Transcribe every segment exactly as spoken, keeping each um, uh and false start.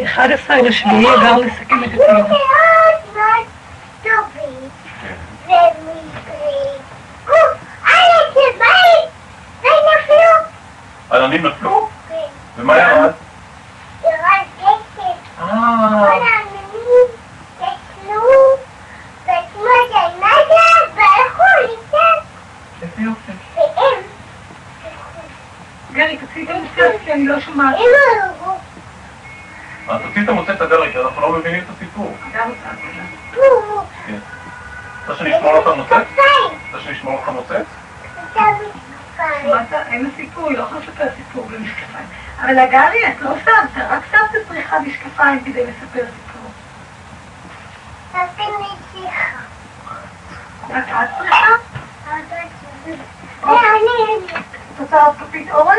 אחד עשר לשביעי עבר לסכם את הטיול. עננים נפלו? ומה ירד? ירד גשם. אה... כל העננים נפלו, ואתמול זה למטה, והלכו איתם. איזה יופי. והם גרי, תציג את המוצאת, כי אני לא שומעת. הם הלכו. אז תוציא את המוצאת הגרי, כי אנחנו לא מבינים את הסיפור. גם רוצה עבודה. בואו. כן. רוצה שנשמור לך מוצאת? כפיים. רוצה שנשמור לך מוצאת? כפיים. שמעת? אין סיפור, לא יכולה לספר סיפור בלי משקפיים. אבל הגרי, את לא שמת, רק שמת צריכה משקפיים כדי לספר סיפור. נותן לי שיחה. רק את צריכה? ואני... את רוצה עוד כפית אורז?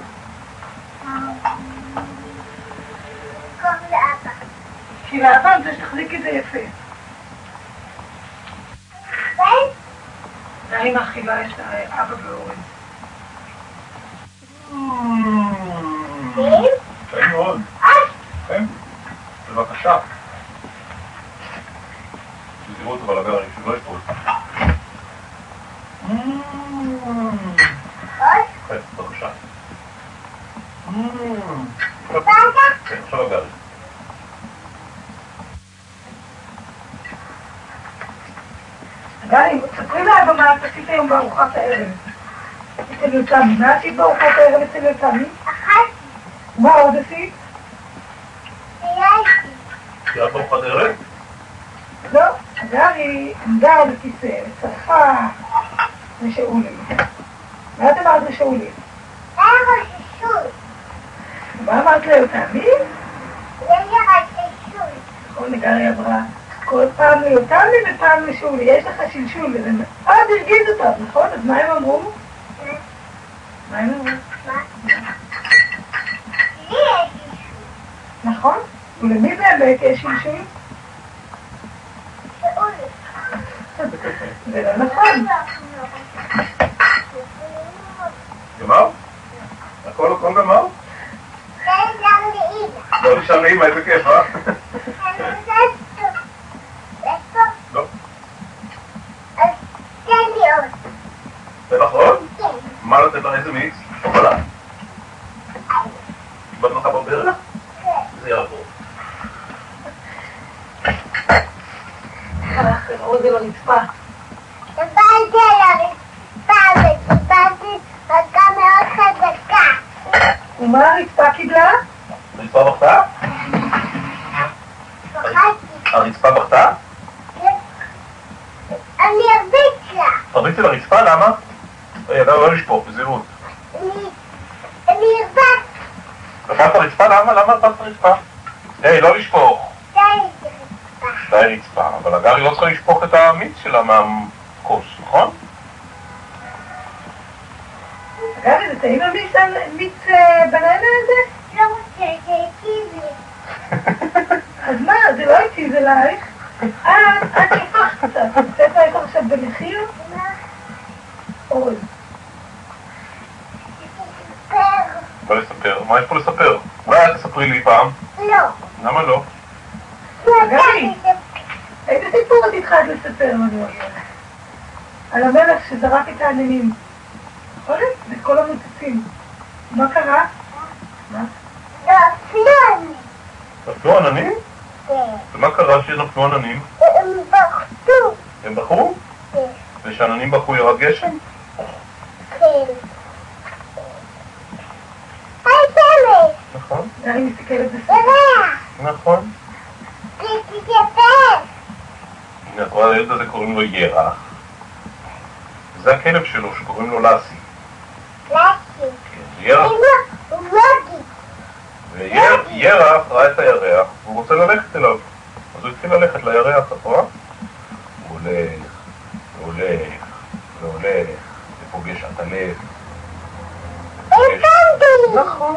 קוראים לאבא. כי לאבא זה שתחזיק את זה יפה. כן? גרי מאכילה את אבא ואורז. כן? כן מאוד. כן. בבקשה. תראו אותו בלגרי, שלא יפול. עוד? כן, בבקשה. בבקשה? כן, עכשיו הגרי. גרי, תספרי לאבא מה את עשית היום בארוחת הערב. אצל יוצמי, מה עשית בארוחת הערב אצל יוצמי? אחת. מה עוד עשית? סיימתי. יד בארוחת ערב? לא, גרי עמדה על הכיסא, וצרחה לשאולי. מה את אמרת לשאולי? זה רששות. מה אמרת ליותמי? זה רששות. נכון, גרי אמרה, כל פעם ליותמי ופעם לשאולי, יש לך שלשול, וזה מאוד הרגיז אותה, נכון? אז מה הם אמרו? מה הם אמרו? מה? לי יש רששות. נכון? ולמי באמת יש שלשול? שאולי. זה לא נכון. גמר? הכל הכל גמר? זה גם לאימא. לא נשאר לאמא, איזה כיף, אה? אני רוצה טוב. איפה? לא. אז תן לי עוד. זה נכון? כן. מה לתת לך איזה מיץ? שוקולד. באת לך בברך? כן. זה יעבור. אורז על הרצפה. קיבלתי על הרצפה וקיבלתי מכה מאוד חזקה. ומה הרצפה קיבלה? הרצפה בכתה? פחדתי. הרצפה בכתה? אני ארביץ לה. תרביצי לרצפה, למה? רגע, לא לשפוך, בזהירות. אני אני ארבץ. קפאת הרצפה? למה? למה קפאת הרצפה? היי, לא לשפוך. די רצפה. די רצפה, אבל הגרי לא צריכה לשפוך את המיץ שלה מהכוס, נכון? גרי, זה טעים המיץ בננה הזה? לא רוצה, זה הטיב לי. אז מה, זה לא הטיב אלייך? את, את שפכת קצת. נמצאת לך עכשיו במחיר? מה? אורז. תספר. מה לספר? מה יש פה לספר? אולי את תספרי לי פעם. לא. למה לא? גרי. איזה סיפור את התחלת לספר לנו? על המלך שזרק את העננים. נכון? את כל המוצצים. מה קרה? מה? לא, פלוני. נפלו עננים? כן. ומה קרה שנפלו עננים? הם בחתו. הם בחרו? כן. ושעננים בחרו ירד גשם? כן. היי שמש. נכון. גרי מסתכלת בסדר. ירח. נכון. תתייפף. הנה, את רואה, הילד הזה קוראים לו ירח. זה הכלב שלו שקוראים לו לסי. לסי. ירח. אמא, הוא מוגי. וירח ראה את הירח, והוא רוצה ללכת אליו. אז הוא התחיל ללכת לירח, את רואה? הוא הולך, והולך, והולך, ופוגש עטלף. הבנתי. נכון.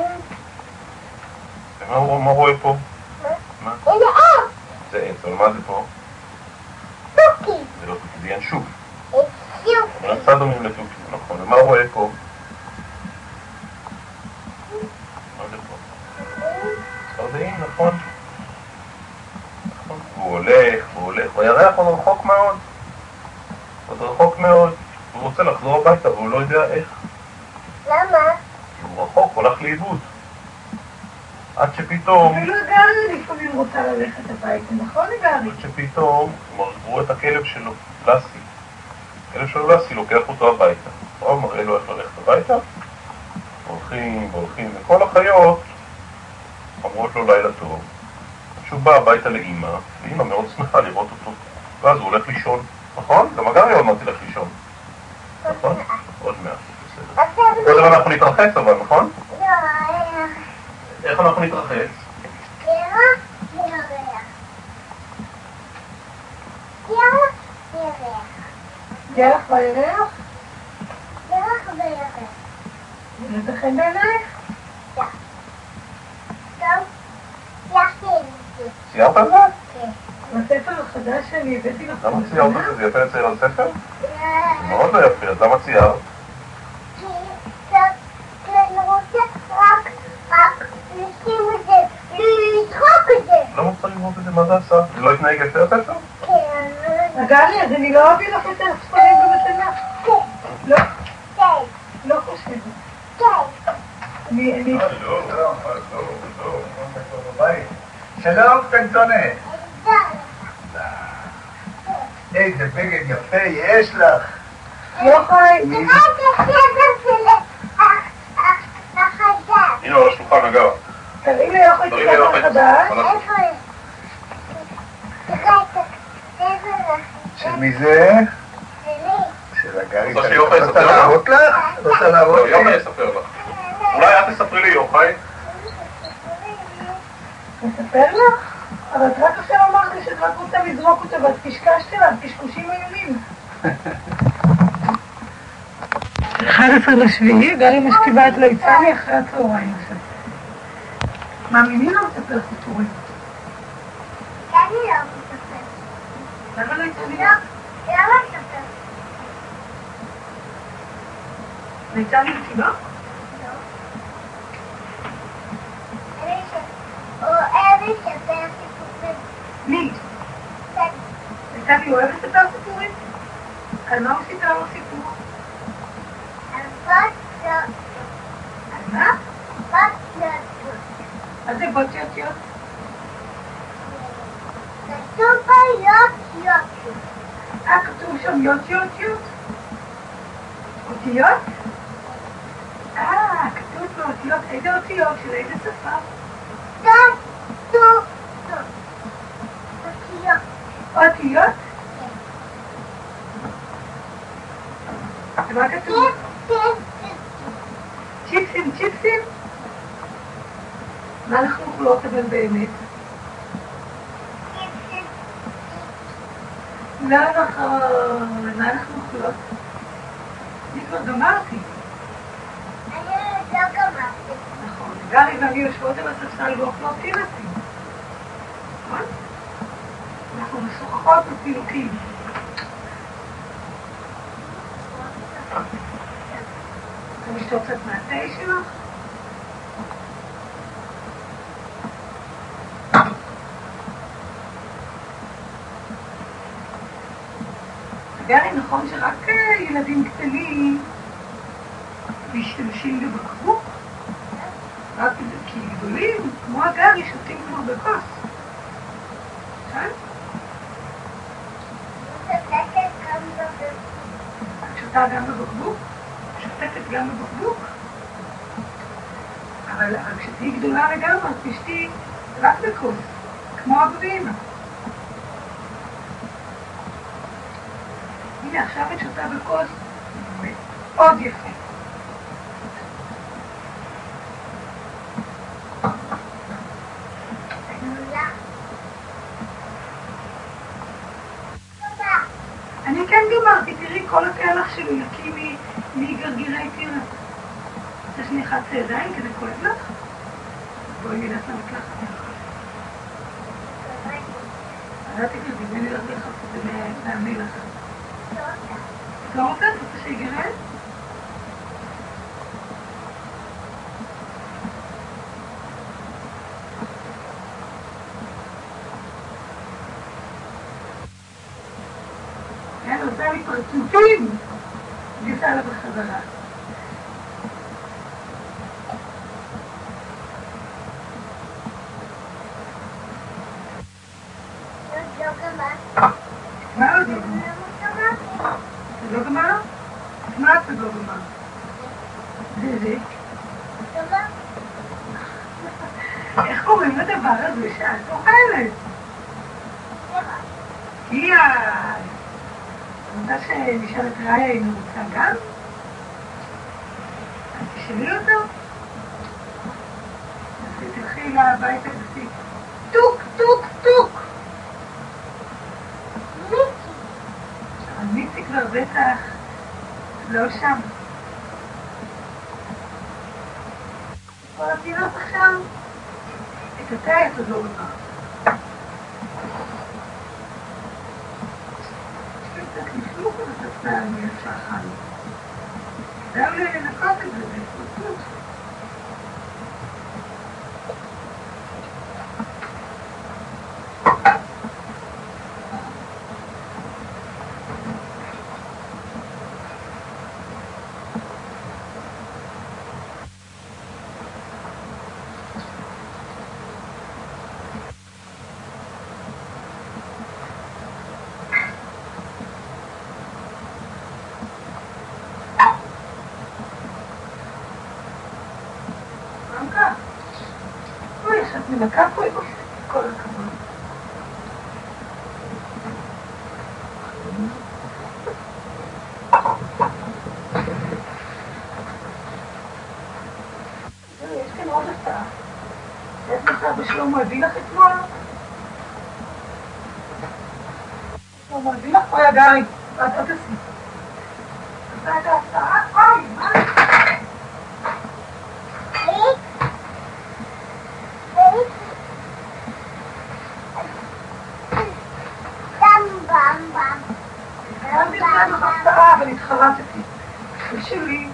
מה הוא רואה פה? מה? הנה עץ. זה עץ, אבל מה זה פה? תוכי. זה לא תוקי, זה ינשוף. שוב. רצה דומים לתוקי, נכון. ומה הוא רואה פה? מה זה פה? צפרדעים, נכון. עוד רחוק מאוד. עוד רחוק מאוד. הוא רוצה לחזור הביתה והוא לא יודע איך. למה? כי הוא רחוק, הוא הולך לאיבוד. עד שפתאום... אפילו גרי לפעמים רוצה ללכת הביתה, נכון גרי? עד שפתאום הוא רואה את הכלב שלו, לסי. הכלב שלו לסי לוקח אותו הביתה. הוא מראה לו איך ללכת הביתה. הולכים והולכים, וכל החיות אומרות לו לילה טוב. כשהוא בא הביתה לאמא, ואמא מאוד שמחה לראות אותו. ואז הוא הולך לישון. נכון? גם הגרי עוד מעט ילך לישון. נכון? עוד מעט, בסדר. קודם אנחנו נתרחץ אבל, נכון? לא, איך אנחנו נתרחץ? ירח וירח. ירח וירח. ירח וירח? ירח וירח. זה חן בעינייך? טוב, יחתי את זה. ציירת על זה? כן. בספר החדש שאני הבאתי לך. למה ציירת את זה? זה יפה לצייר על ספר? אה, מאוד לא יפה, אז למה ציירת? כי כי אני רוצה רק רק לשים את זה, לצחוק את זה. למה צריך לראות את זה? מה זה עשה? זה לא התנהג יפה הספר? כן. גלי, אז אני לא אביא לך יותר ספרים במתנה. כן. לא, כן. לא חושבת. כן. אני, אני... שלום, קטנטונת. די. איזה בגד יפה יש לך. יוחאי, תראה את הספר של החדש. הנה על השולחן הגר. תראי לי יוחאי את תראי לי הספר יוחאי. החדש. איפה היא? תראה את הספר של מי זה? שלי. של הגרי. רוצה שיוחאי יספר לך? להראות לך? רוצה להראות לא, יוחאי לי? יספר לך. אולי את תספרי לי יוחאי? מספר לך? אבל את רק עכשיו אמרת לי שאת רק רוצה לזרוק אותו ואת קשקשת לה, קשקושים איומים. אחד עשר לשביעי, גלי משכיבה את ליצני אחרי הצהריים עכשיו. מה, ממי לא מספר סיפורים? אני לא מספר. למה ליצני? לא, למה מספר? ליצני מסיבה? אוהב לספר סיפורים. מי? ליצני אוהב לספר סיפורים? על מה הוא סיפר לו סיפור? אבות לא, על מה? אבות לא. מה זה בוט יוטיות? כתוב פה יוט יוט. אה, כתוב שם יוט יוטיות? אותיות? אה, כתוב פה אותיות. איזה אותיות? של איזה שפה? טוב, טוב, טוב. אותיות. אותיות? ומה כתוב? כן, כן, צ'יפסים, צ'יפסים? מה אנחנו אוכלות אבל באמת? כן, כן. לא נכון, מה אנחנו אוכלות? אני כבר גמרתי. אני לא גמרתי. נכון, גרי ואני יושבות על הספסל ואוכלות טילסים. נכון? אנחנו משוחחות בפינוקים. אתה משתות קצת מהתה שלך? גרי, נכון שרק ילדים קטנים משתמשים בבקבוק? רק כי גדולים, כמו הגרי, שותים כבר בכוס. נכון? שותקת גם בבקבוק. את שותה גם בבקבוק? שותקת גם בבקבוק? אבל כשתהי גדולה לגמרי, תשתי רק בכוס, כמו אבא ואמא. הנה, עכשיו את שותה בכוס, מאוד יפה. נולה. תודה. אני כן גמרתי, תראי, כל הקלח שלי נקי מגרגירי תירס. רוצה שאני אחת ידיים כדי כואב לך? בואי נלך למקלחת. אל תקרבי, בואי נלך לך כדי להעמיד לך. את לא רוצה? את רוצה שיגרד? עשה לי פרצופים, גיסה לה בחזרה. מה עוד לא גמר? זה לא גמר? מה זה לא גמר? זה זה? איך קוראים לדבר הזה שאת אוכלת? יאי! אני רוצה שנשאל את ראיה אם הוא רוצה גם? אז תשאלי אותו? אז תלכי לבית הגסי. טוק, טוק, טוק! אבל מיצי כבר בטח לא שם. כל התינוק עכשיו, את התה את עוד לא גמר. יש לי קצת לפלוק על הספסל מאיפה שאכלנו. כדאי אולי לנקות את זה בהתפוצות. מנקה פה עם כל הכבוד. יש כאן עוד הפתעה. יש לך בשלום הביא לך אתמול? שלום הביא לך? אוי הגרי, את עוד תעשי. עשה את ההפתעה? אוי, מה? אני אתן לך הפתעה, אבל התחרטתי. ושלי.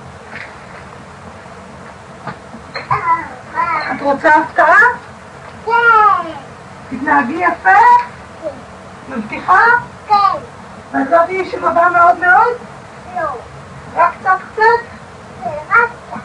את רוצה הפתעה? כן. תתנהגי יפה? כן. מבטיחה? כן. ואת לא תהיי שבבה מאוד מאוד? לא. רק קצת קצת? זה רק קצת.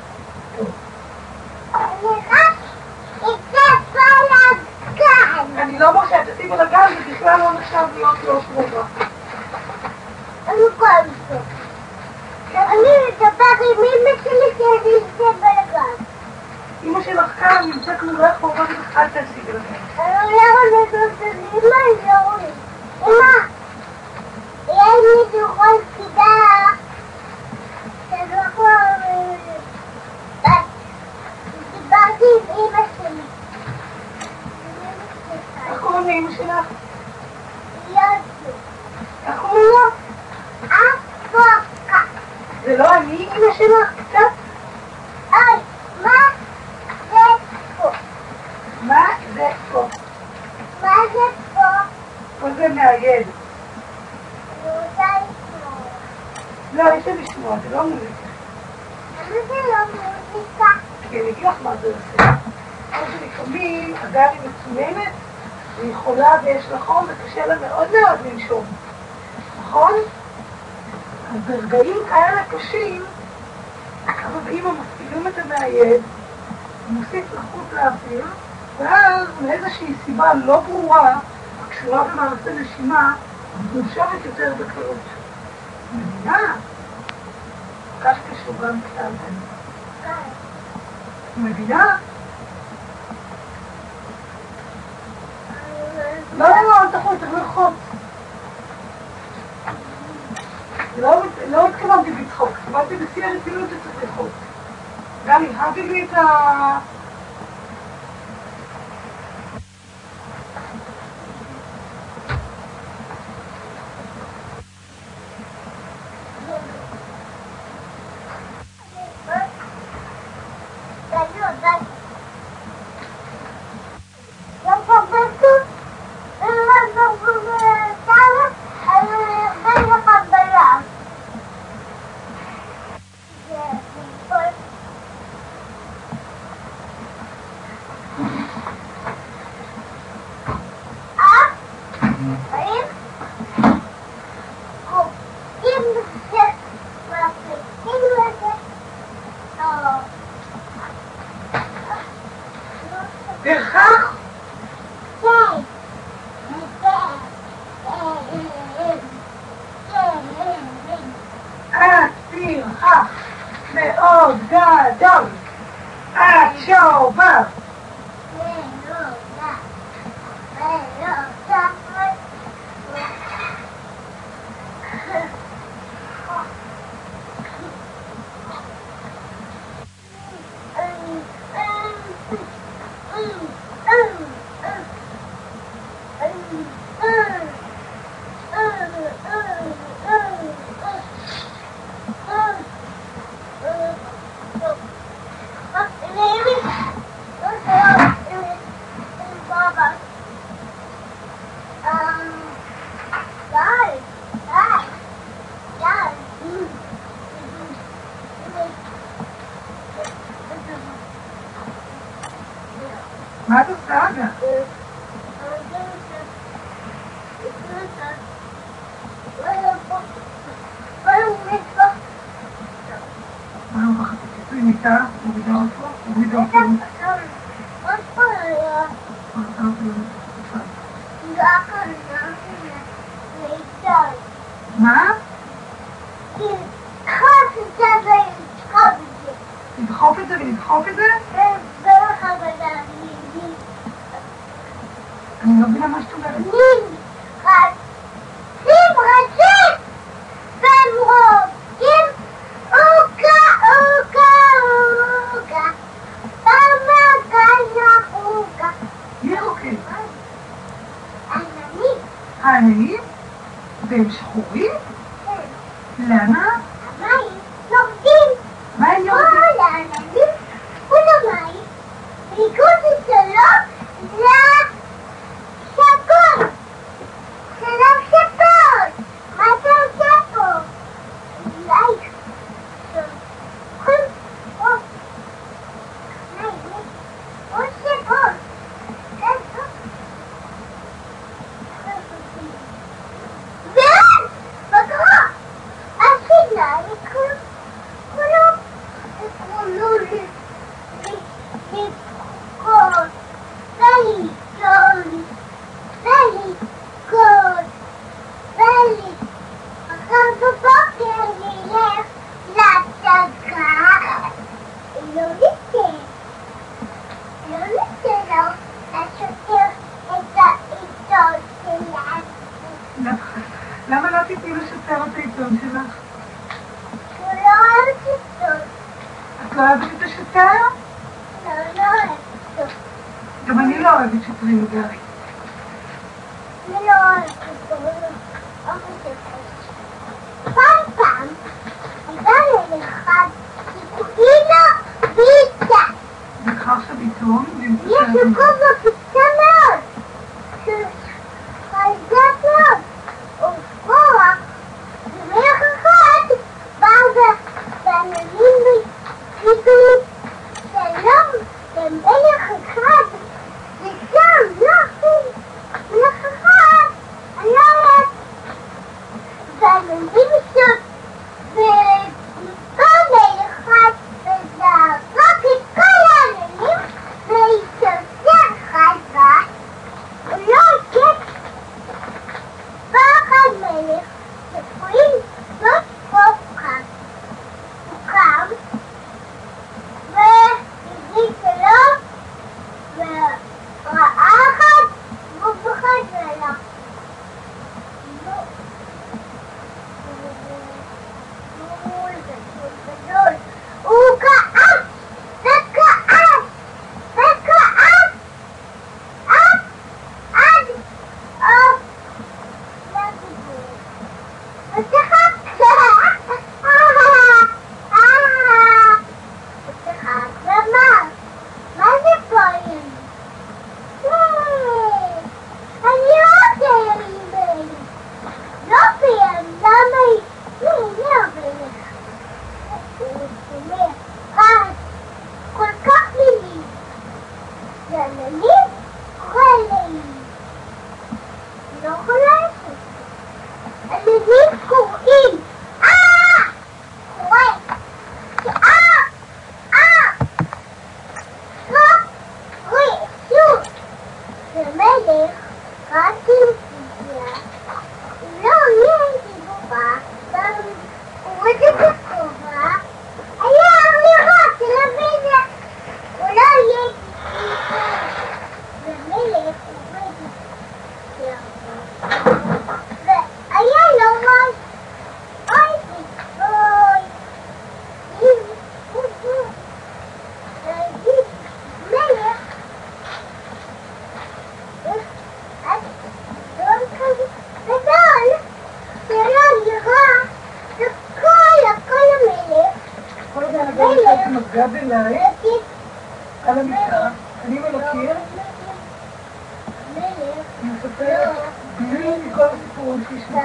אני רק אצא בלגן. אני לא מרשה, תעשי בלגן, זה בכלל לא נחשב להיות לא שבבה. אני כל זה. אני מדבר עם אמא שלי שאני אצא בלגן. אמא שלך כאן נמצאת מולך ואומרת לך אל תעשי בלגן. אני לא יודעת את אמא, אני לא רואה. אמא, יש לי דוחות כדאי. דיברתי עם אמא שלי. איך קוראים לאמא שלך? יוסי. איך קוראים לה? אפוקה. זה לא אני אמא שלך? קצת? אוי, מה זה פה? מה זה פה? מה זה פה? פה זה מאייד. אני רוצה לשמוע. לא, יש לי לשמוע, זה לא מוזיקה. למה זה לא מוזיקה? כי אני אגיד לך מה זה עושה. כמו שלפעמים הגר היא מצוננת, והיא חולה ויש לה חום וקשה לה מאוד מאוד לנשום. נכון? אז ברגעים כאלה קשים, אבל אמא מפעילים את המאייד, מוסיף לחוץ לאוויר, ואז מאיזושהי סיבה לא ברורה, הקשורה במערכת הנשימה, נושבת יותר בקלות. מבינה? קשקש הוא גם קטן. מבינה? לא, לא, לא, אל תחוי, צריך לרחוץ. לא התכוונתי לצחוק, התכוונתי בשיא הרצינות שצריך לרחוץ. גם הבאתי לי את ה... פרחח? הפרחח מאוד גדול. השובב. מה את עושה אגה? מה לא ככה? תצאי מיטה, מורידה אותו, מורידה אותו. מה? לדחוף את זה ולדחוף את זה? אני לא מבינה מה שאת אומרת. שים רצים ומרוקים אוקה אוקה אוקה במגנה אוקה. מי רוקד? עננים. העננים? והם שחורים? למה? המים יורדים. מה הם יורדים? כל העננים ולמים בניגוד לשלום לשקות. שלום שקות. מה אתה עושה פה? אולי עוד שקות. ואז בקרה השינה לקרוא כולו כולו לקרוא ולגול ולגול ולגול. אחר בבוקר נלך להצגה. לא ניתן לא ניתן לו לשוטר את העיתון שלנו. למה לא תתני לשוטר את העיתון שלך? הוא לא אוהב עיתון. את לא אוהבת את השוטר? לא, לא אוהב עיתון. גם אני לא אוהבת שוטרים, גרי. אני לא אוהבת עיתון. לא אוהבת עיתון. פעם פעם הייתה לי אחד שקוראים לו ביטה. וכך שבעיתון? יש לו כובע קטן מאוד. חזק מאוד. וכוח ומלך אחד בא ועננים גידו שלום למלך אחד וגם לכם מלך אחד עליו ועננים שם וכל מלך אחד וזרק את כל העננים והתאסף על המשטרה. אני מלכיר, אני מספרת בלי מכל הסיפורים שישמע.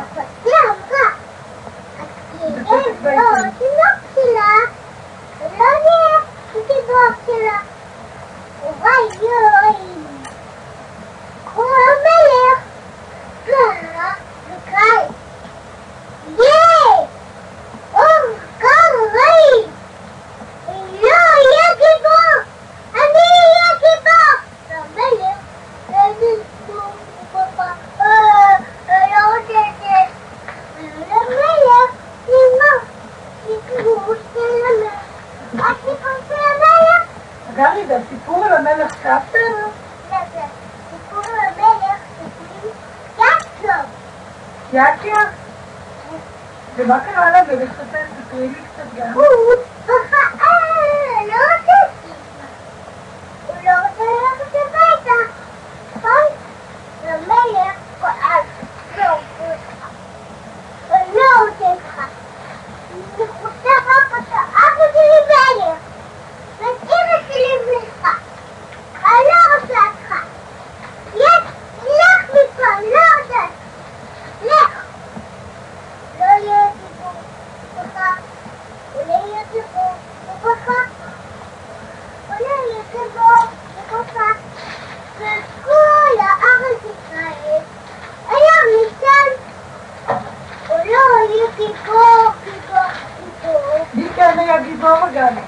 התינוק שלה, לא נהיה התינוק שלה. וואי יואי. הוא המלך. קרה, וקראי. ייי! אור, קראי! לא, יהיה גיבור! אני אהיה גיבור! המלך, איזה סבור, פאפה, אה, לא רוצה את זה. המלך, אמא, סיפור של המלך. הסיפור של המלך? גרי, זה הסיפור על המלך סבתא? לא, זה סיפור על המלך, סיפורים יעקב. יעקב? ומה קרה לה במלך סבתא? תקראי לי קצת גם. הוא פאפה, אה, לא רוצה את זה. הוא לא רוצה ללכת הביתה. נכון? המלך כועס. לא, הוא לא רוצה לך. אני רוצה רק אותה. אבא שלי מלך. ואמא שלי מלכה. אני לא רוצה אותך. לך, לך מפה, לא רוצה. לך. לא יהיה דיבור. פאפה. אולי יהיה דיבור. פאפה. אולי יהיה דיבור. פאפה. וכל הארץ ישראל היה ניתן. אולי יהיה גיבור, גיבור, גיבור. מי כאן היה גיבור גלי?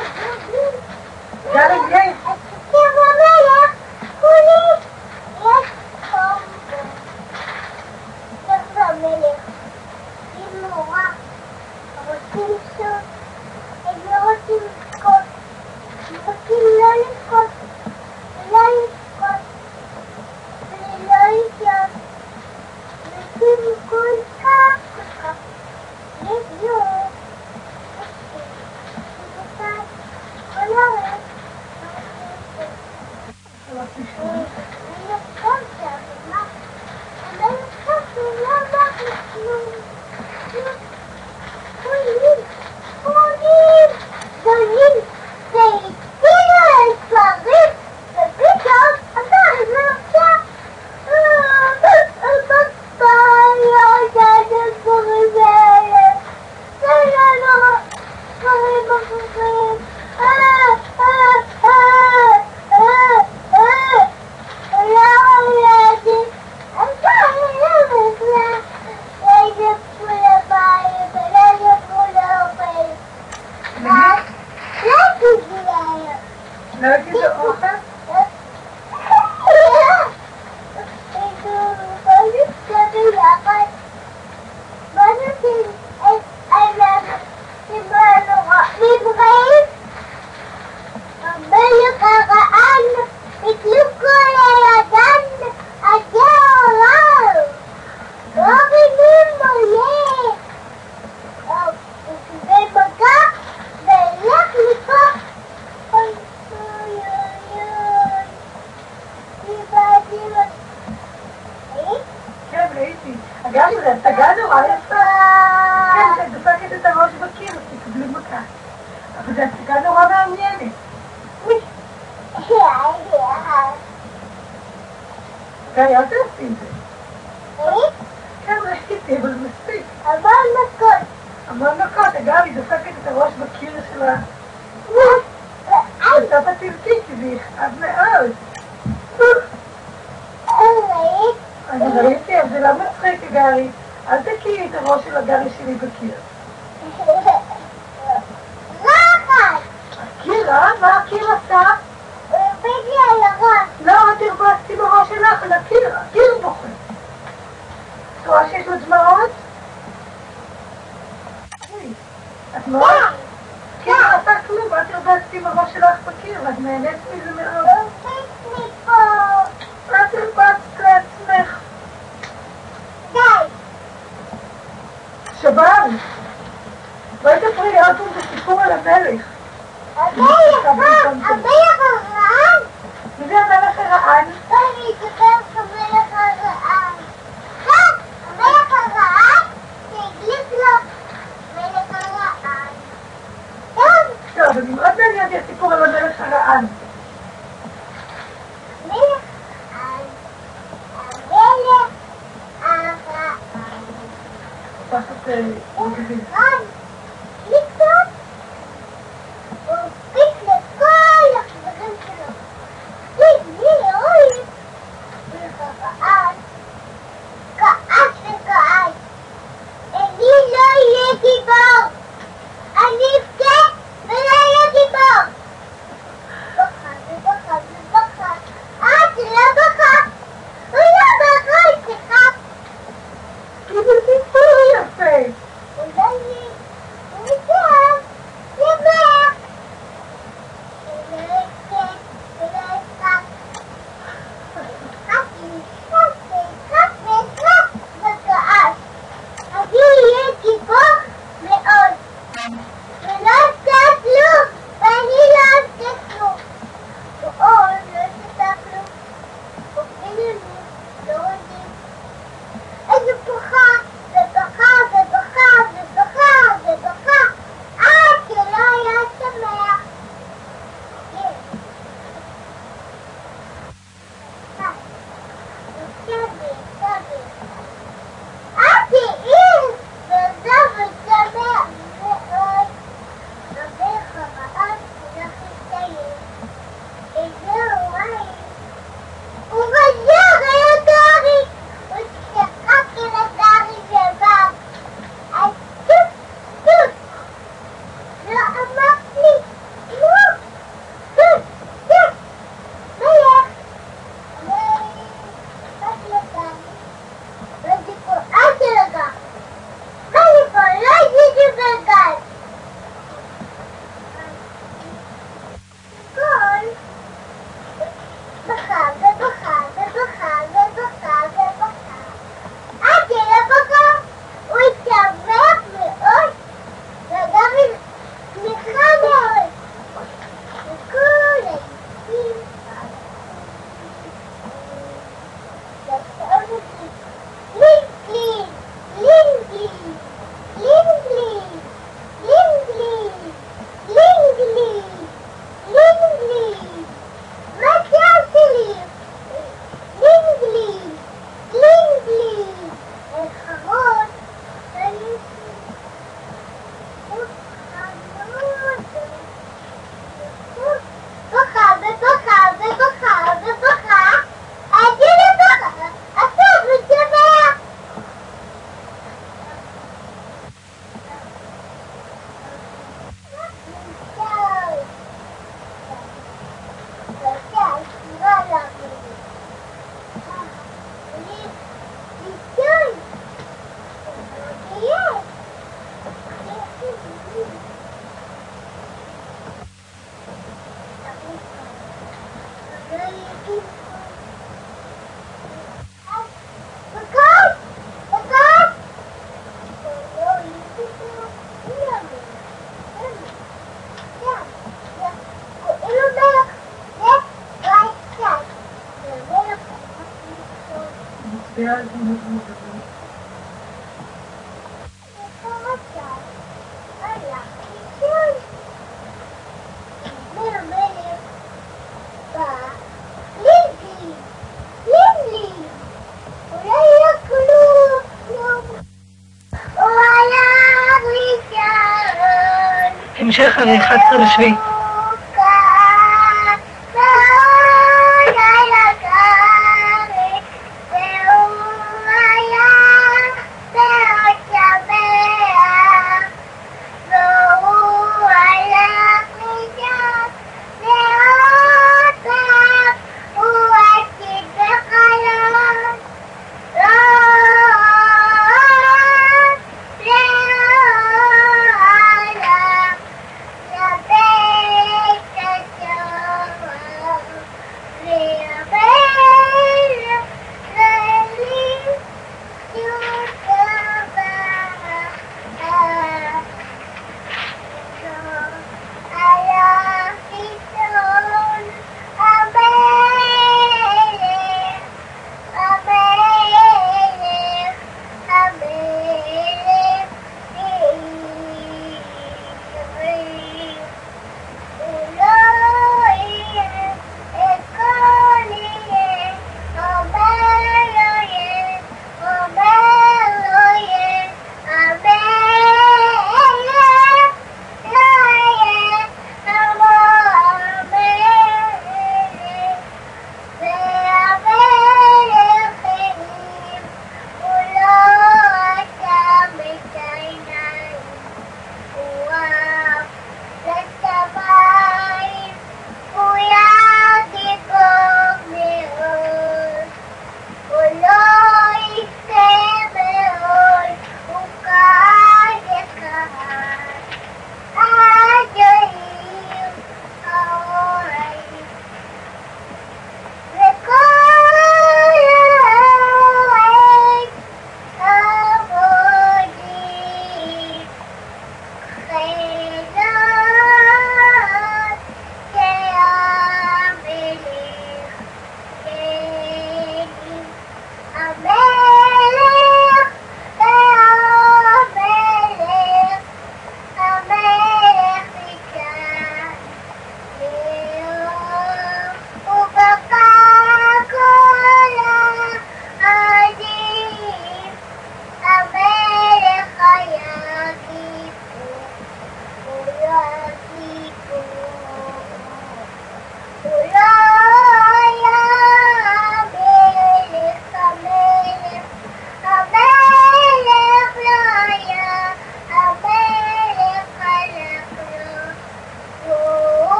גלי, גלי. הסיפור המלך, כולי, יש קומבו. ספר המלך, היא מורה, רוצים סוף, הם לא רוצים לבכות, הם רוצים לא לבכות, ולא לבכות, ולא לחיות, רוצים כל כך, כל כך, לחיות, לחיות, כל הארץ, לא הייתי זה אוכל? כן, ראיתי. אגב, זה הצגה נורא יפה. כן, שאת דופקת את הראש בקיר, אז תקבלי מכה. אבל זה הצגה נורא מעניינת. גלי, אל תעשי את זה. כן, ראיתי, אבל מספיק. המון מכות. המון מכות, אגב, היא דופקת את הראש בקיר שלה. בסוף התלכי, כי זה יכאב מאוד. אני ראיתי, אבל זה לא מצחיק, גרי. אל תקיעי את הראש של הגרי שלי בקיר. רחת! הקיר, אה? מה הקיר עשה? הוא הרביץ לי על הראש. לא, את הרבצתי בראש שלך, על הקיר, הקיר בוחר. את רואה שיש לו דמעות? את מאוד? כן, לא עשה כלום, את הרבצתי בראש שלך בקיר, ואת נהנית מזה מאוד. הוא הרביץ לי פה. את הרבצת לעצמך. די. שבר. בואי תפרי לי עוד פעם את הסיפור על המלך. המלך, המלך הרען. מי זה המלך הרען? אני אספר לך המלך הרען. כן, המלך הרען שהדליק לו מלך הרען. כן. טוב, אני מאוד מעניין אותי הסיפור על המלך קטן. מלך על המלך הרעם. פשוט מגזים. רן, לקטון, הוא פיק לכל החברים שלו. לי, לי, אוי, וכעס, כעס וכעס. אני לא אהיה גיבור. אני אבכה ולא אהיה גיבור. בכה ובכה ובכה. אה, זה לא בכה. הוא לא בכה, היא צריכה. אבל סיפור יפה. אולי הוא יודע, ימר. ולא אבכה ולא אבכה. רק נשחק ונשחק ונשחק וכעס. אני אהיה גיבור מאוד. ולא עשתה כלום, ואני לא עשתה כלום. ואור לא עשתה כלום. ואין לנו, לא יודעים. איזה בוכה, ובוכה, ובוכה, ובוכה, ובוכה, עד שלא היה שמח. כן. סבי, סבי. עד העיר, ועזב ושמח מאוד. המלך הרעב הלך לטייל. איזה הורים. הוא חזר אל הגרי. הוא צחק אל הגרי ובא. אז טוט, טוט. לא אמרת לי כלום. טוט, טוט. מלך. אני רק לגרי. וזה פה עד לגרי. מה זה פה? לא הייתי בגן. כל בכה ובכה ובכה ובכה ובכה. עד שלא בכה, הוא שמח מאוד וגם שמחה מאוד. וכל הילדים יצאו אותי לינגלין, לינגלין, לינגלין, לינגלין, לינגלין, לינגלין. מה זה שלי? לינגלין, לינגלין. וחמוד, ואני חמוד, בוכה ובוכה ובוכה ובוכה, עד שלא בוכה, עכשיו הוא שמח. מצביעה על תמונות מוזרים. המשך הרי אחד עשר לשביעי. Yeah.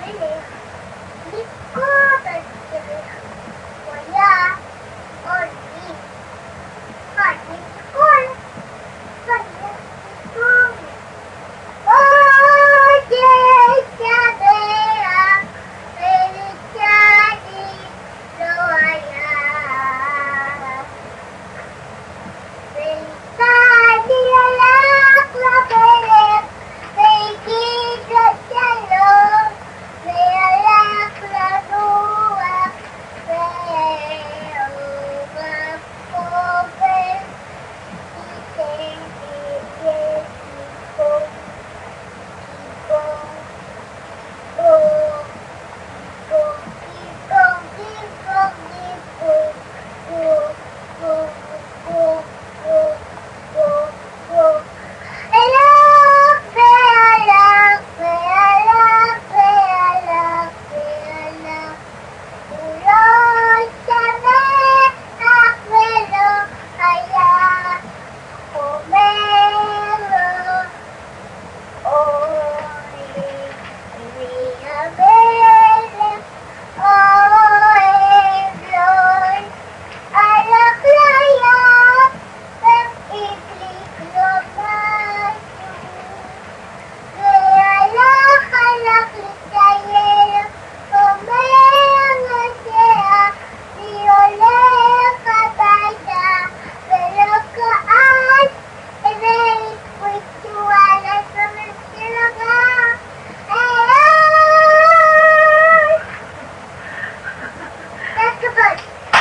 המלך לקרוא בדרך, הוא היה עולים, חיים כל, חיים כל. עוד ישבח ולצדי לא היה, ולצדי הלך למלך והגיד לו שלום, והלך לנוח והוא בחופש ייתן תהיה גיבור, גיבור, גיבור, גיבור, גיבור, גיבור, גיבור, גיבור, גיבור, גיבור, גיבור. הלך והלך והלך והלך והלך, הוא לא שמח ולא היה אומר לו, אוי לי המלך אוהב לו, הלך לים והדליק לו משהו, והלך הלך לטייל, אומר נוסע, אני הולך הביתה ולא כעס, והתפוצצו על הסמל של הרע. זה כבוד.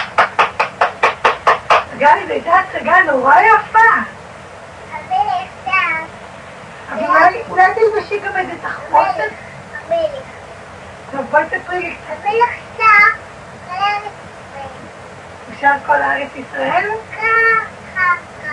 גלי, זו הייתה הצגה נורא יפה. המלך שם. אבל אולי- אולי תלבשי גם איזה תחפושת? המלך. טוב, בואי תספרי לי קצת. המלך שם. היה ישראל. אפשר כל הארץ ישראל? ככה, ככה.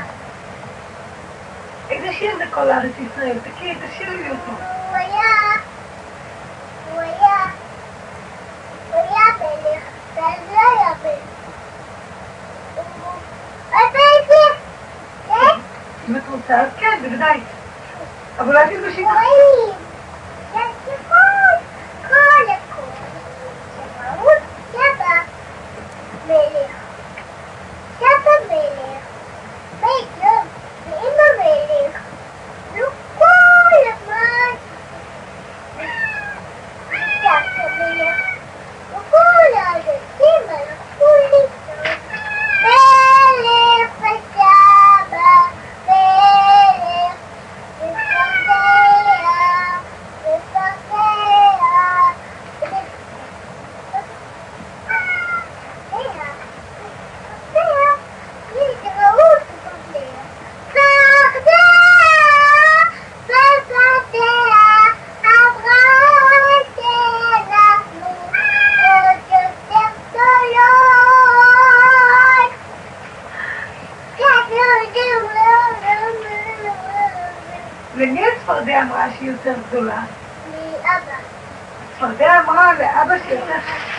איזה שיר זה כל הארץ ישראל? תקראי, תשאירי לי אותו. הוא היה, הוא היה, הוא היה מלך, ואז לא היה מלך. הוא- אז הייתי, כן? אם את רוצה, אז כן, בוודאי. אבל אולי תלבשי תחפושת. רואים, יש כל, כל הכל. שמעות שבא מלך, שבא מלך, בית יום, ואמא מלך, נו כל הזמן. שבא מלך, וכל האנשים הלכו לישון. מלך ושבא, מלך ופרדיה, ופרדיה, למי הצפרדע אמרה שהיא יותר גדולה? מאבא. הצפרדע אמרה לאבא שיותר...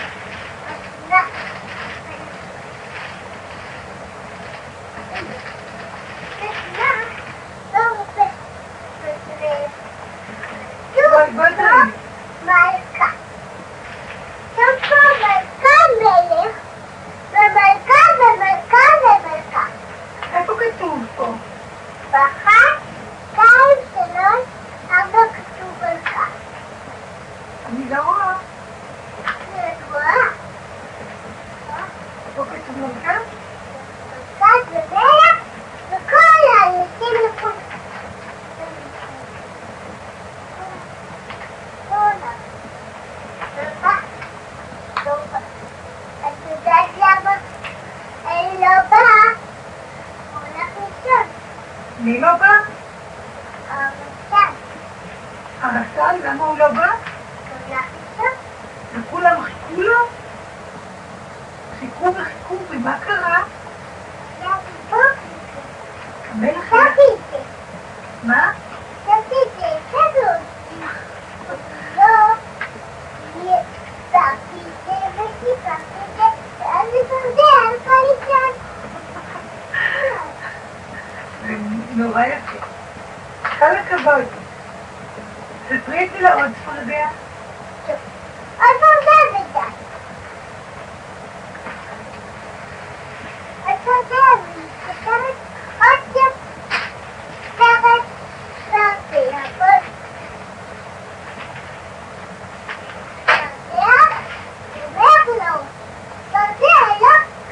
בואי, בואי תראי. מלכה. שם פה מלכה מלך, ומלכה ומלכה ומלכה. איפה כתוב פה? באחת, שתיים, שלוש, ארבע כתוב מלכה. אני לא רואה. את רואה? איפה כתוב מלכה? מלכה ומלך, וכל האנשים לחוץ. את יודעת למה? אני לא באה. הוא הולך לישון. מי לא בא? הרמטכ"ל. הרס"ל, למה הוא לא בא? הוא הולך לישון. וכולם חיכו לו? חיכו וחיכו, ומה קרה? זה הסיפור. המלך... חשבתי את זה. מה? חשבתי את זה. חשבתי. לא. סיפרתי את זה וסיפרתי את זה, ואז הפרדיה הלכה לישון. זה נורא יפה. כל הכבוד. ספרי את זה לעוד צפרדע. טוב. עוד הרבה בזה. אתה יודע, אני חושבת עוד סרט סרטי, אבל סרטי, אומר לו, סרטי, לא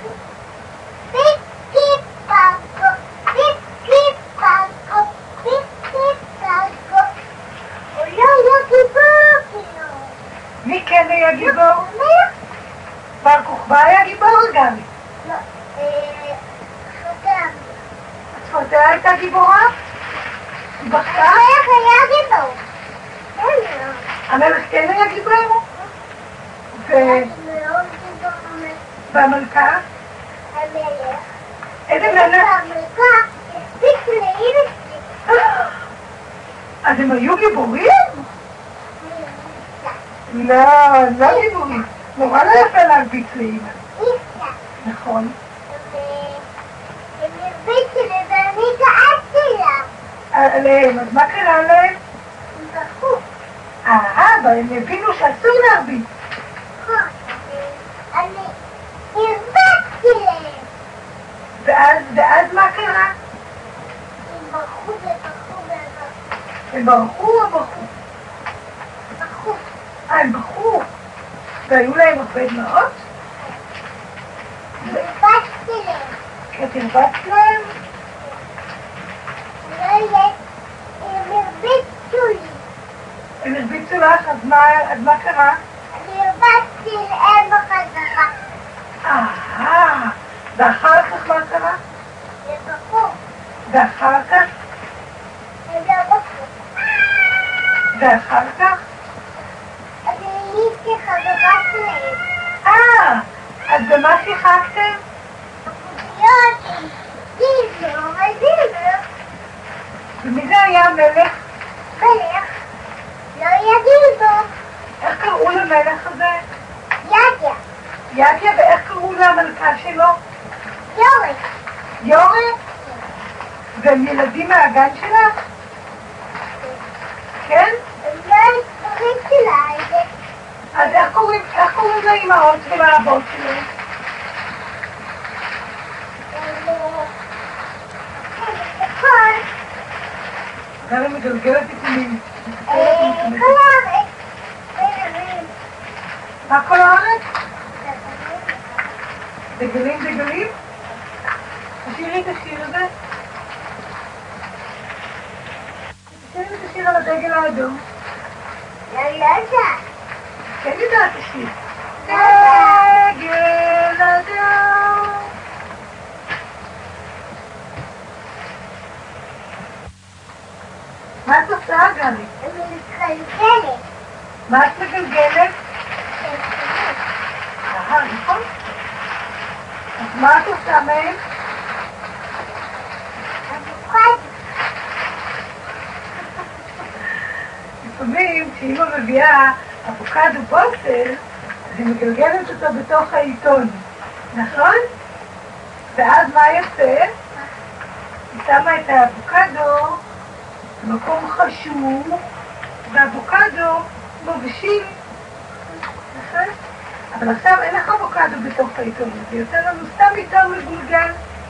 פיקי פאקו, פיקי פאקו, פיקי פאקו, הוא לא יהיה גיבור כאילו. מי כן היה גיבור? מי? בר כוכבא היה גיבור גם. לא, אה... חתם. הצפרדע הייתה גיבורה? היא בכתה? המלך היה גיבור. אין לו. המלך כן היה גיבור? ו... מאוד גיבור המלך. והמלכה? המלך. איזה מלך? המלכה הספיק לאמא שלי. אז הם היו גיבורים? לא, לא גיבורים. נורא לא יפה להרביץ לאמא. איסה. נכון. הם הרביצו לי ואני צעקתי לה. עליהם, אז מה קרה להם? הם בכו. אה, אבל הם הבינו שאסור להרביץ. אני הרבצתי להם. ואז, ואז מה קרה? הם בכו ובכו ובכו. הם ברחו או ברחו? בכו. אה, הם ברחו. והיו להם הרבה דמעות? הרבצתי להם. כי את הרבצת להם? לא יהיה. הם הרביצו לי. הם הרביצו לך, אז מה, אז מה קרה? אני הרבצתי להם בחזרה. אה, ואחר כך מה קרה? הם בכו. ואחר כך? הם לא בכו. ואחר כך? אני הייתי חברה שלהם. אה, אז במה שיחקתם? להיות עם דיבר ודיבר. ומי זה היה המלך? מלך. לא יהיה דיבר. איך קראו למלך הזה? ידיה. ידיה, ואיך קראו למלכה שלו? יורי. יורי? והם ילדים מהגן שלך? כן? הם לא התפריצו לה את זה. אז איך קוראים, איך קוראים לאמהות ולאבות שלהם? הם לא... הם בכל... גם היא מגלגלת את ימין. כל הארץ. בגלים. מה כל הארץ? דגלים דגלים? תשאירי את השיר הזה. תשאירי את השיר על הדגל האדום. לא יודעת. כן יודעת השיר. דגל אדום. מה את עושה, גלי? אני מתחלקלת. מה את מגלגלת? אה, נכון? אז מה את עושה מהם? אבוקדו. לפעמים, כשאמא מביאה אבוקדו בוסר, אז היא מגלגלת אותו בתוך העיתון, נכון? ואז מה יוצא? היא שמה את האבוקדו במקום חשוב, והאבוקדו מבשיל, נכון? אבל עכשיו אין לך אבוקדו בתוך העיתון, זה יוצא לנו סתם עיתון מגולגל.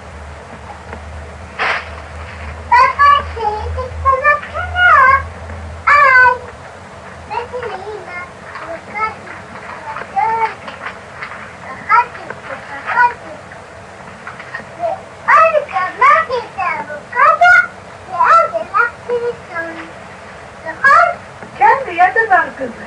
פאפה שלי תקטנה קטנה. איי. באתי לאמא. וקחתי. קחתי. קחתי. ואז גמרתי את האבוקדו, ואז הלכתי לישון. נכון? כן, זה יהיה דבר כזה.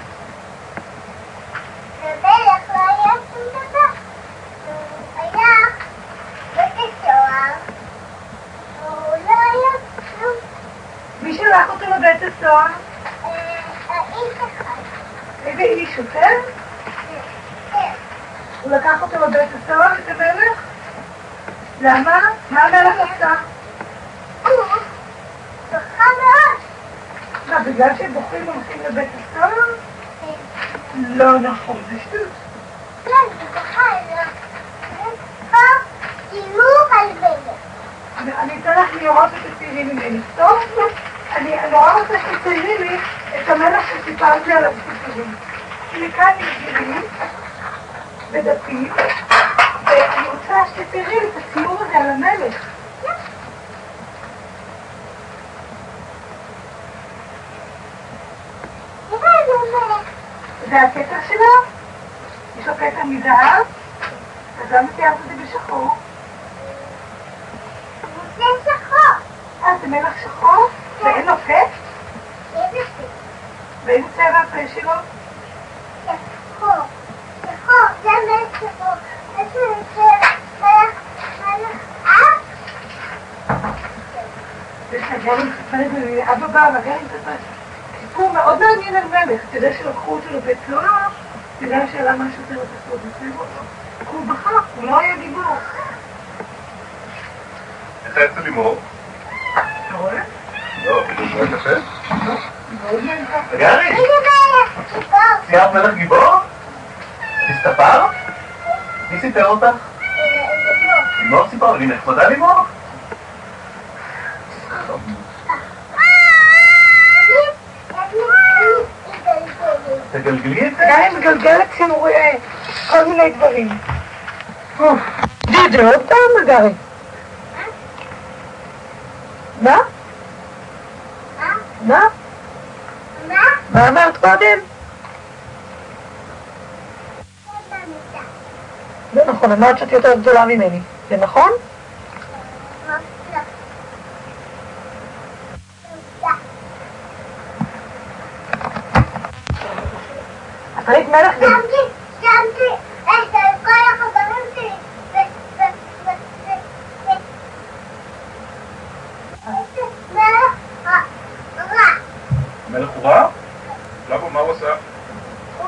למלך לא היה שום דבר. הוא היה בית הסוהר. הוא לא היה כלום. מי שלח אותו לבית הסוהר? אה, האיש אחד. איזה איש, שוטר? כן. הוא לקח אותו לבית הסוהר, את המלך? למה? מה המלך עשה? הוא בכה מאוד. מה, בגלל שהם בוחרים הולכים לבית הסוהר? כן. לא נכון, זה שטות. כן, הוא בכה עליו. פה דיור על מלך. אני- אני אתן לך לראות את הצעירים ממני. טוב? אני נורא רוצה שתציירי לי את המלך שסיפרתי עליו סיפורים. לי כאן נגדירים בדפים, ואני רוצה שתראי את הציור הזה על המלך. זה הקטע שלו, יש לו קטע מזהב, אז למה ציירת את זה בשחור? זה שחור. אה, זה מלך שחור? ואין לו פה? איזה פה? ואיזה צבע הפה שלו? שחור. שחור, זה מלך שחור. איזה מלך מלך אף? יש לגרים ספרת לי, אבא בא, והגרים ספרת. סיפור מאוד מעניין על מלך, אתה יודע שלקחו אותו לבית סוהר, בגלל שאלה מה שוטר את הסוד, הוא בחר, הוא לא היה גיבור. איך היה אצל לימור? אתה רואה? לא, זה היה קשה? מאוד מעניין. גרי, איזה מלך שחור. ציירת מלך גיבור? תסתפר? מי סיפר אותך? לימור סיפר, לי נחמדה לימור? תגלגלי את זה? גרי מגלגלת ציורי, כל מיני דברים. זה עוד פעם, גרי. מה? מה? מה? מה אמרת קודם? זה נכון, אמרת שאת יותר גדולה ממני. זה נכון? את ראית מלך גם? שמתי, שמתי את כל החברים שלי ו... ו... ו... ו... ו... מלך רע. מלך הוא רע? למה? מה הוא עשה? הוא...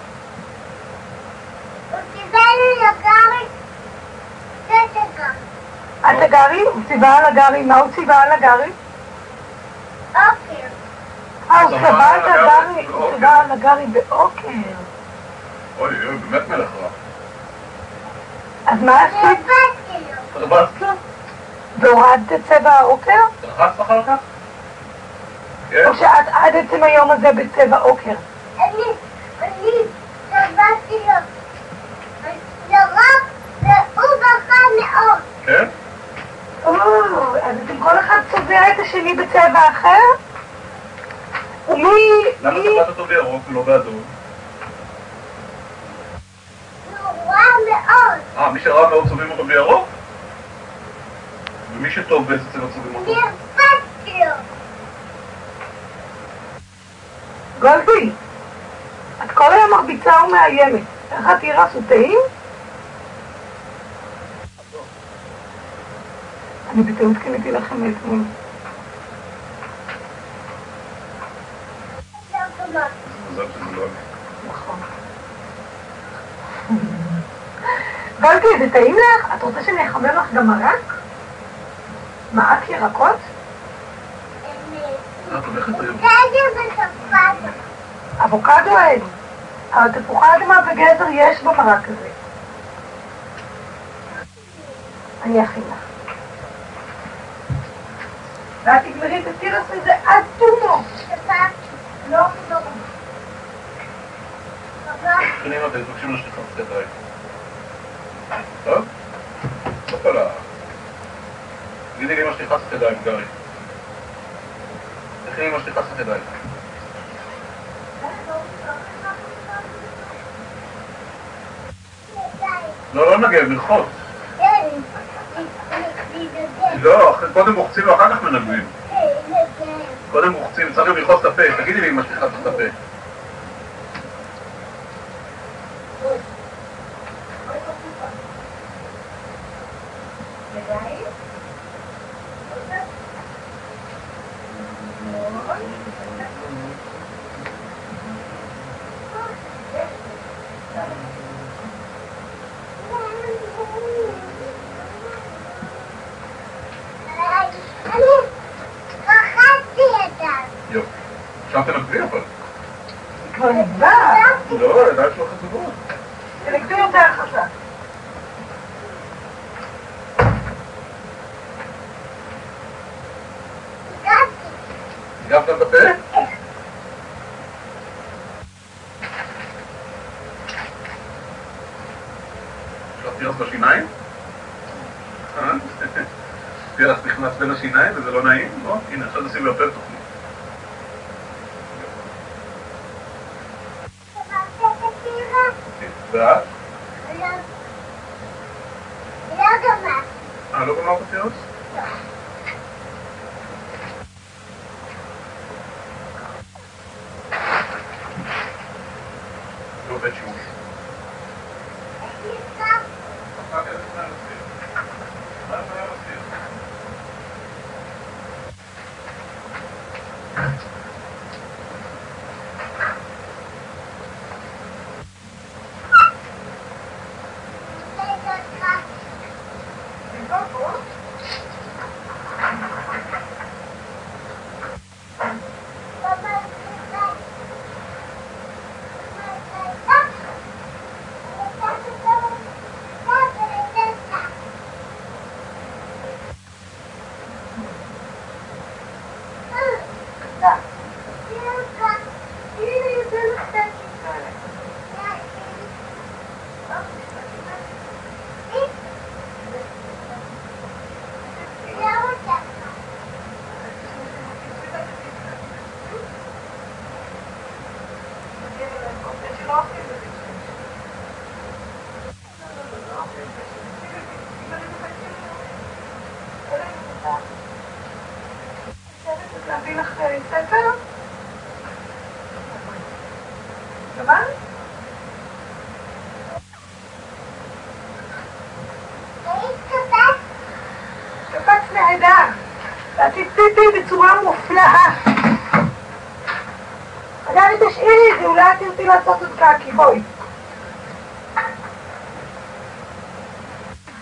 הוא ציווה לי לגרי שתגר. את הגרי? הוא ציווה על הגרי. מה הוא ציווה על הגרי? אוקיי. אה, הוא ציווה על הגרי. הוא ציווה על הגרי באוקר. אוי, אוי, באמת מלך רע. אז מה עשית? רבצתי לו. רבצת לה? והורדת את צבע האוקר? רחצת אחר כך? כן? או שאת עד עצם היום הזה בצבע אוקר? אני, אני רבצתי לו. לרוב, והוא בכה מאוד. כן? או, אז אתם כל אחד צובע את השני בצבע אחר? ומי... למה מי... צבעת אותו בירוק ולא באדום? הוא רע מאוד. אה, מי שרע מאוד צובעים אותו בירוק? ומי שטוב באיזה צבע צובעים אותו? אני רבצתי לו. גולדי, את כל היום מרביצה ומאיימת. איך את תירס וטעים? אני בטעות קניתי לכם מאתמול. מזל שזה לא אני. נכון. גולדי, זה טעים לך? את רוצה שאני אחמם לך גם מרק? מרק ירקות? אה, את הולכת היום. גזר ותפאדו. אבוקדו אין. אבל תפוחי אדמה וגזר יש במרק הזה. אני אכין לך. ואת תגמרי את התירס הזה עד תומו. שפע. לא, לא. פפא. תכנים אתם מבקשים לשליחת ידיים. טוב? לא כל ה... תגידי לי מה שליחת ידיים, גרי. תכני מה שליחת ידיים. לא, לא נגב, ללחוץ. כן. לא, קודם מוחצים ואחר כך מנגבים. כן. קודם מוחצים, צריך גם ללחוץ את הפה. תגידי לי מה שליחת את הפה. אני רחצתי ידיו. יופי. עכשיו תנגבי אבל. כבר נגבה. לא, ידיים שלו חזקות. תנגדו יותר חזק. הגעתי. הגבת את הפה? פירס בשיניים? פירס נכנס בין השיניים וזה לא נעים? לא? הנה, עכשיו נשים יותר תוכנית. ואת? לא גמר. אה, לא גמר בפירס? לא. לא עובד שימוש. אחר כך לפני המסביר. מה זה היה מסביר? להביא לך ספר? שמע? קפץ נהדר. ועשיתי בצורה מופלאה. עדיין תשאירי את זה, אולי תרצי לעשות את קקי, בואי.